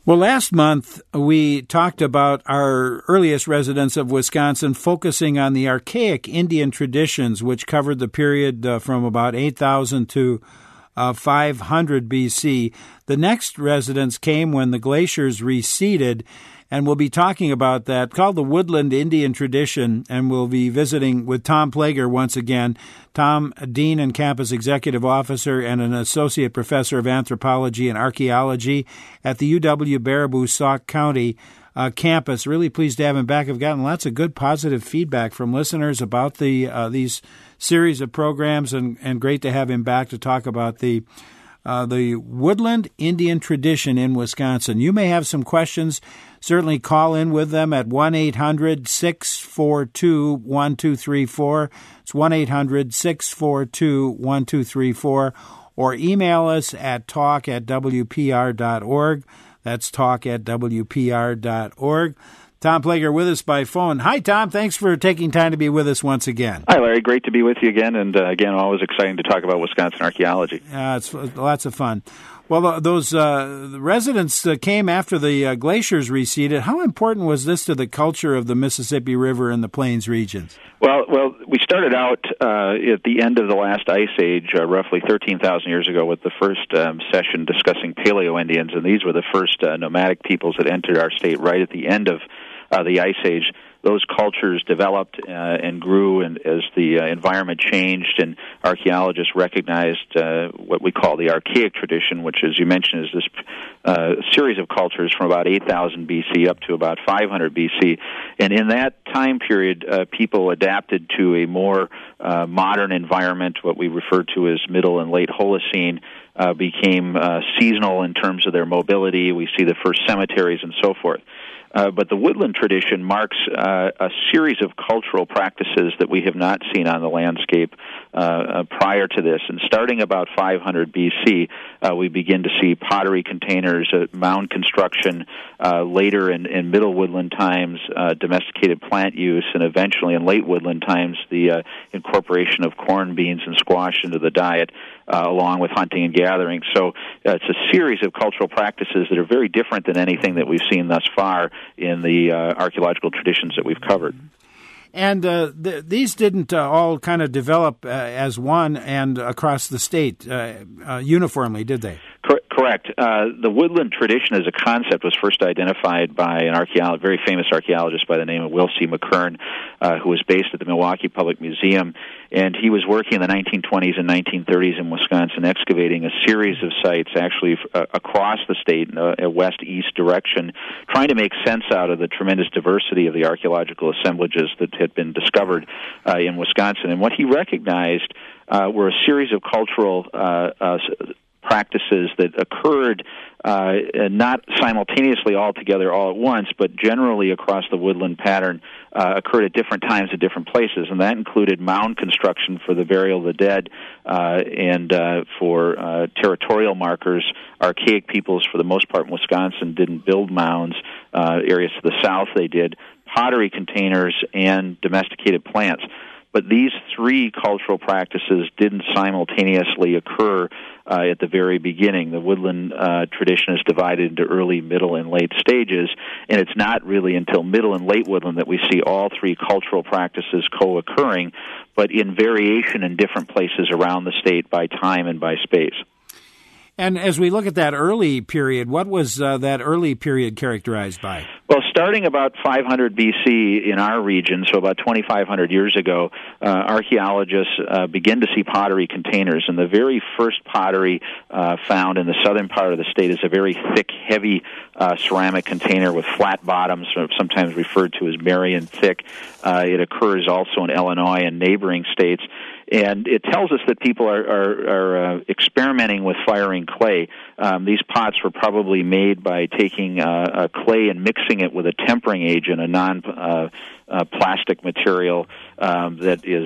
Well, last month we talked about our earliest residents of Wisconsin focusing on the archaic Indian traditions, which covered the period from about 8,000 to 500 BC. The next residents came when the glaciers receded, and we'll be talking about that, called the Woodland Indian Tradition, and we'll be visiting with Tom Plager once again. Tom, Dean and Campus Executive Officer and an Associate Professor of Anthropology and Archaeology at the UW-Baraboo Sauk County campus. Really pleased to have him back. I've gotten lots of good positive feedback from listeners about these series of programs, and great to have him back to talk about the Woodland Indian Tradition in Wisconsin. You may have some questions. Certainly call in with them at 1-800-642-1234. It's 1-800-642-1234. Or email us at talk@wpr.org. That's talk@wpr.org. Tom Plager with us by phone. Hi, Tom. Thanks for taking time to be with us once again. Hi, Larry. Great to be with you again. And again, always exciting to talk about Wisconsin archaeology. It's lots of fun. Well, those residents came after the glaciers receded. How important was this to the culture of the Mississippi River and the Plains regions? Well, we started out at the end of the last ice age, roughly 13,000 years ago, with the first session discussing Paleo-Indians, and these were the first nomadic peoples that entered our state right at the end of the ice age. Those cultures developed and grew, and as the environment changed, and archaeologists recognized what we call the archaic tradition, which, as you mentioned, is this series of cultures from about 8,000 BC up to about 500 BC. And in that time period, people adapted to a more modern environment, what we refer to as Middle and Late Holocene, became seasonal in terms of their mobility. We see the first cemeteries and so forth. But the woodland tradition marks a series of cultural practices that we have not seen on the landscape prior to this. And starting about 500 BC, we begin to see pottery containers, mound construction, later in middle woodland times, domesticated plant use, and eventually in late woodland times, the incorporation of corn, beans, and squash into the diet, along with hunting and gathering. So it's a series of cultural practices that are very different than anything that we've seen thus far in the archaeological traditions that we've covered. And these didn't all kind of develop as one and across the state uniformly, did they? Correct. The woodland tradition as a concept was first identified by an very famous archaeologist by the name of Will C. McKern, who was based at the Milwaukee Public Museum. And he was working in the 1920s and 1930s in Wisconsin, excavating a series of sites actually across the state in a west-east direction, trying to make sense out of the tremendous diversity of the archaeological assemblages that had been discovered in Wisconsin. And what he recognized were a series of cultural practices that occurred not simultaneously all together all at once, but generally across the woodland pattern occurred at different times at different places, and that included mound construction for the burial of the dead and for territorial markers. Archaic peoples, for the most part in Wisconsin, didn't build mounds. Areas to the south they did. Pottery containers and domesticated plants. But these three cultural practices didn't simultaneously occur at the very beginning. The woodland tradition is divided into early, middle, and late stages, and it's not really until middle and late woodland that we see all three cultural practices co-occurring, but in variation in different places around the state by time and by space. And as we look at that early period, what was that early period characterized by? Well, starting about 500 BC in our region, so about 2,500 years ago, archaeologists begin to see pottery containers. And the very first pottery found in the southern part of the state is a very thick, heavy ceramic container with flat bottoms, sometimes referred to as Marion thick. It occurs also in Illinois and neighboring states. And it tells us that people are experimenting with firing clay. These pots were probably made by taking clay and mixing it with a tempering agent, a non-plastic material that is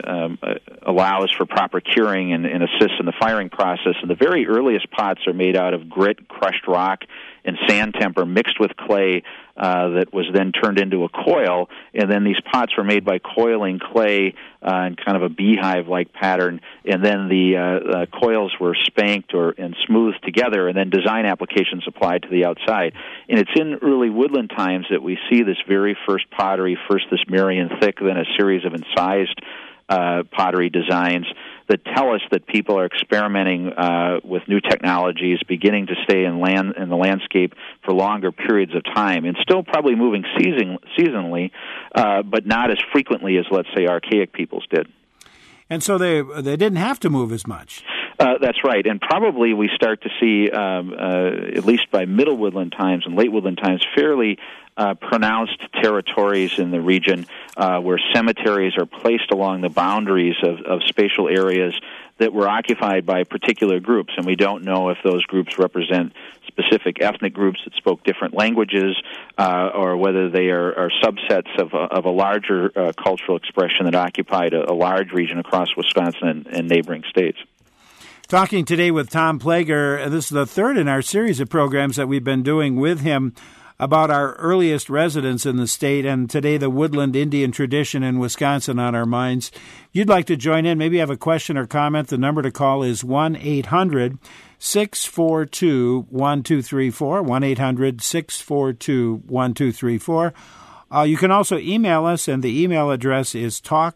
allows for proper curing and assists in the firing process. And the very earliest pots are made out of grit, crushed rock, and sand temper mixed with clay that was then turned into a coil, and then these pots were made by coiling clay in kind of a beehive-like pattern, and then the coils were spanked and smoothed together, and then design applications applied to the outside. And it's in early woodland times that we see this very first pottery, first this Marion thick, then a series of incised pottery designs that tell us that people are experimenting with new technologies, beginning to stay in the landscape for longer periods of time, and still probably moving seasonally, but not as frequently as, let's say, archaic peoples did. And so they didn't have to move as much. That's right, and probably we start to see, at least by middle woodland times and late woodland times, fairly pronounced territories in the region where cemeteries are placed along the boundaries of spatial areas that were occupied by particular groups, and we don't know if those groups represent specific ethnic groups that spoke different languages, or whether they are subsets of a larger cultural expression that occupied a large region across Wisconsin and neighboring states. Talking today with Tom Plager, this is the third in our series of programs that we've been doing with him about our earliest residents in the state, and today the woodland Indian tradition in Wisconsin on our minds. If you'd like to join in, maybe you have a question or comment, the number to call is 1-800-642-1234, 1-800-642-1234. You can also email us, and the email address is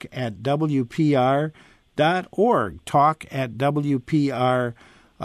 talk@wpr.org, talk@wpr.org,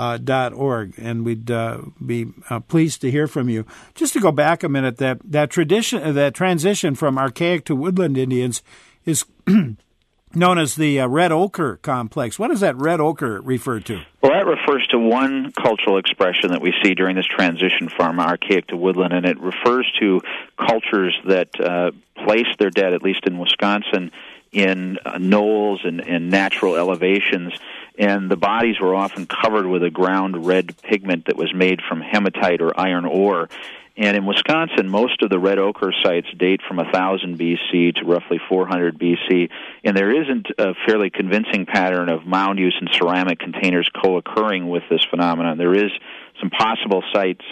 and we'd be pleased to hear from you. Just to go back a minute, that transition from archaic to woodland Indians is known as the red ochre complex. What does that red ochre refer to? Well, that refers to one cultural expression that we see during this transition from archaic to woodland, and it refers to cultures that place their dead, at least in Wisconsin, in knolls and natural elevations, and the bodies were often covered with a ground red pigment that was made from hematite or iron ore. And in Wisconsin, most of the red ochre sites date from 1000 BC to roughly 400 BC, and there isn't a fairly convincing pattern of mound use and ceramic containers co-occurring with this phenomenon. There are some possible sites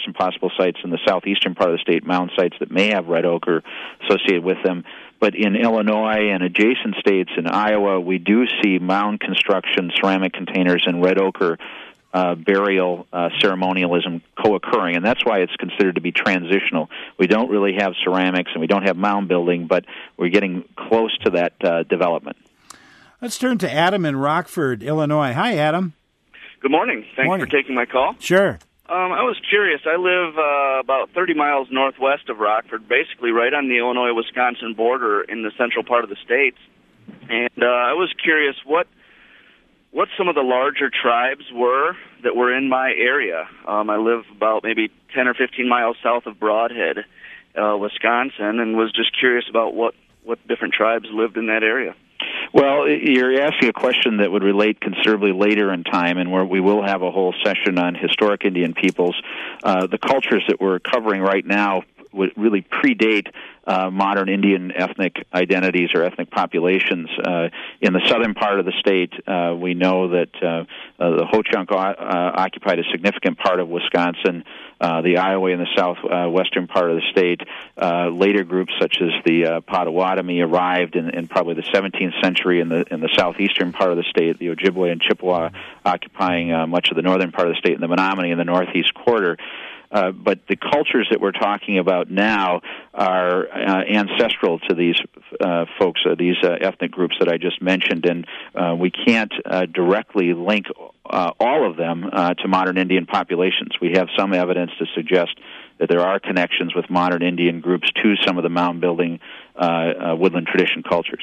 in the southeastern part of the state, mound sites that may have red ochre associated with them. But in Illinois and adjacent states, in Iowa, we do see mound construction, ceramic containers, and red ochre burial ceremonialism co-occurring, and that's why it's considered to be transitional. We don't really have ceramics and we don't have mound building, but we're getting close to that development. Let's turn to Adam in Rockford, Illinois. Hi, Adam. Good morning. Thanks for taking my call. Sure. I was curious. I live about 30 miles northwest of Rockford, basically right on the Illinois-Wisconsin border in the central part of the state. And I was curious what some of the larger tribes were that were in my area. I live about maybe 10 or 15 miles south of Broadhead, Wisconsin, and was just curious about what different tribes lived in that area. Well, you're asking a question that would relate considerably later in time, and where we will have a whole session on historic Indian peoples. The cultures that we're covering right now would really predate modern Indian ethnic identities or ethnic populations. In the southern part of the state, we know that the Ho-Chunk occupied a significant part of Wisconsin. The Iowa in the southwestern part of the state. Later groups such as the Potawatomi arrived in probably the 17th century in the southeastern part of the state. The Ojibwe and Chippewa occupying much of the northern part of the state, and the Menominee in the northeast quarter. But the cultures that we're talking about now are ancestral to these folks, these ethnic groups that I just mentioned, and we can't directly link all of them to modern Indian populations. We have some evidence to suggest that there are connections with modern Indian groups to some of the mound-building woodland tradition cultures.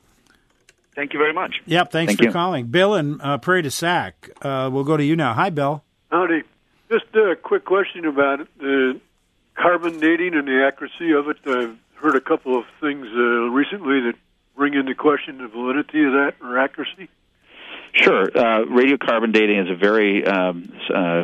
Thank you very much. Yep, thanks for calling. Bill in Prairie du Sac, we'll go to you now. Hi, Bill. Howdy. Just a quick question about it, the carbon dating and the accuracy of it. I've heard a couple of things recently that bring into question the validity of that or accuracy. Sure. Radiocarbon dating is a very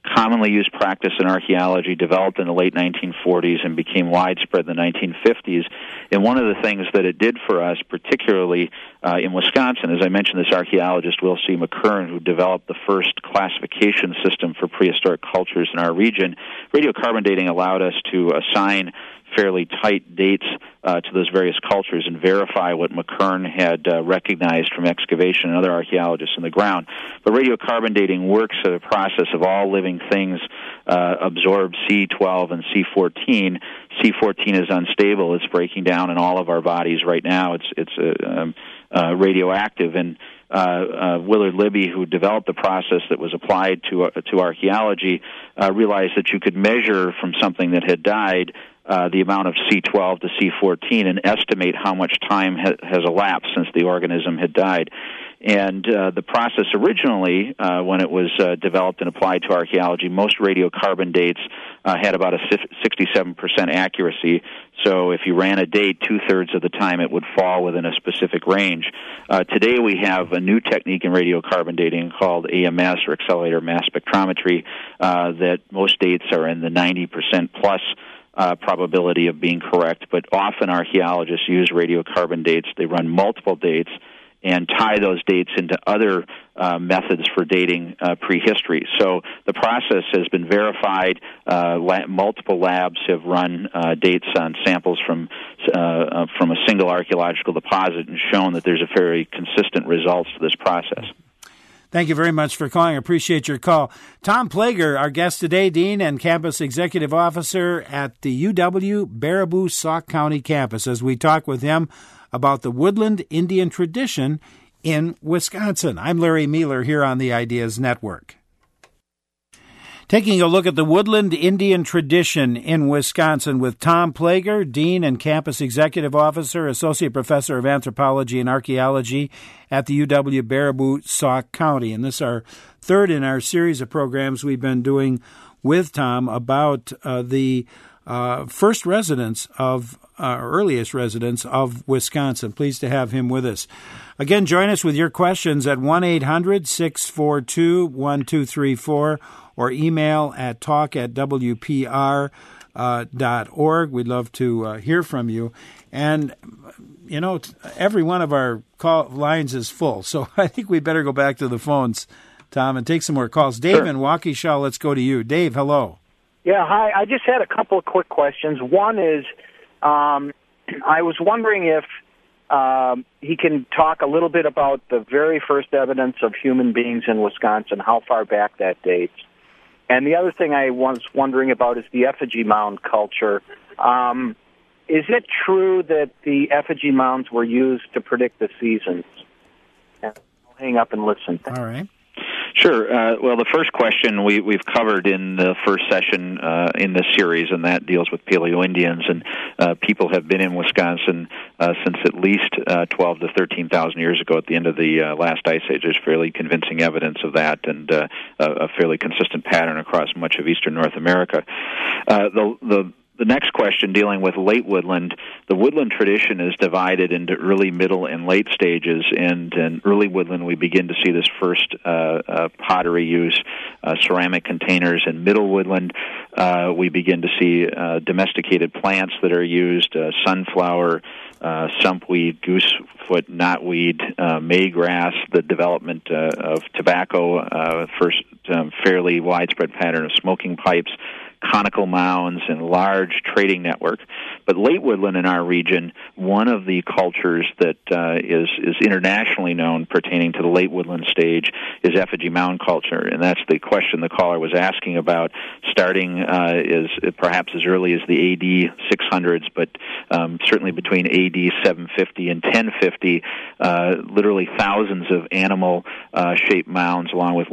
commonly used practice in archaeology, developed in the late 1940s and became widespread in the 1950s. And one of the things that it did for us, particularly in Wisconsin, as I mentioned, this archaeologist, Will C. McKern, who developed the first classification system for prehistoric cultures in our region, radiocarbon dating allowed us to assign fairly tight dates to those various cultures and verify what McKern had recognized from excavation and other archaeologists in the ground. But radiocarbon dating works as a process of all living things absorb C12 and C14. C14 is unstable. It's breaking down in all of our bodies right now. It's radioactive, and Willard Libby, who developed the process that was applied to archaeology, realized that you could measure from something that had died the amount of C12 to C14 and estimate how much time has elapsed since the organism had died. And the process originally, when it was developed and applied to archaeology, most radiocarbon dates had about a 67% accuracy. So if you ran a date, 2/3 of the time it would fall within a specific range. Today we have a new technique in radiocarbon dating called AMS, or accelerator mass spectrometry, that most dates are in the 90% plus probability of being correct, but often archaeologists use radiocarbon dates. They run multiple dates and tie those dates into other methods for dating prehistory. So the process has been verified. Multiple labs have run dates on samples from a single archaeological deposit and shown that there's a very consistent results to this process. Thank you very much for calling. I appreciate your call. Tom Plager, our guest today, Dean and Campus Executive Officer at the UW Baraboo-Sauk County campus, as we talk with him about the woodland Indian tradition in Wisconsin. I'm Larry Mueller here on the Ideas Network. Taking a look at the woodland Indian tradition in Wisconsin with Tom Plager, Dean and Campus Executive Officer, Associate Professor of Anthropology and Archaeology at the UW Baraboo-Sauk County. And this is our third in our series of programs we've been doing with Tom about the first residents of earliest residents of Wisconsin. Pleased to have him with us. Again, join us with your questions at 1-800-642-1234 or email at talk@wpr.org. We'd love to hear from you. And, you know, every one of our call lines is full, so I think we better go back to the phones, Tom, and take some more calls. Dave in Waukesha, let's go to you. Dave, hello. Yeah, hi. I just had a couple of quick questions. One is, I was wondering if he can talk a little bit about the very first evidence of human beings in Wisconsin, how far back that dates. And the other thing I was wondering about is the effigy mound culture. Is it true that the effigy mounds were used to predict the seasons? I'll hang up and listen. All right. Sure. Well, the first question we've covered in the first session in this series, and that deals with Paleo-Indians. And people have been in Wisconsin since at least 12 to 13,000 years ago at the end of the last ice age. There's fairly convincing evidence of that, and a fairly consistent pattern across much of eastern North America. The next question, dealing with late woodland, the woodland tradition is divided into early, middle, and late stages. And in early woodland, we begin to see this first pottery use, ceramic containers. In middle woodland, we begin to see domesticated plants that are used, sunflower, sumpweed, goosefoot, knotweed, maygrass, the development of tobacco, first fairly widespread pattern of smoking pipes, conical mounds, and large trading network. But late woodland in our region, one of the cultures that is internationally known pertaining to the late woodland stage is effigy mound culture, and that's the question the caller was asking about, starting perhaps as early as the AD 600s, but certainly between AD 750 and 1050, literally thousands of animal-shaped mounds along with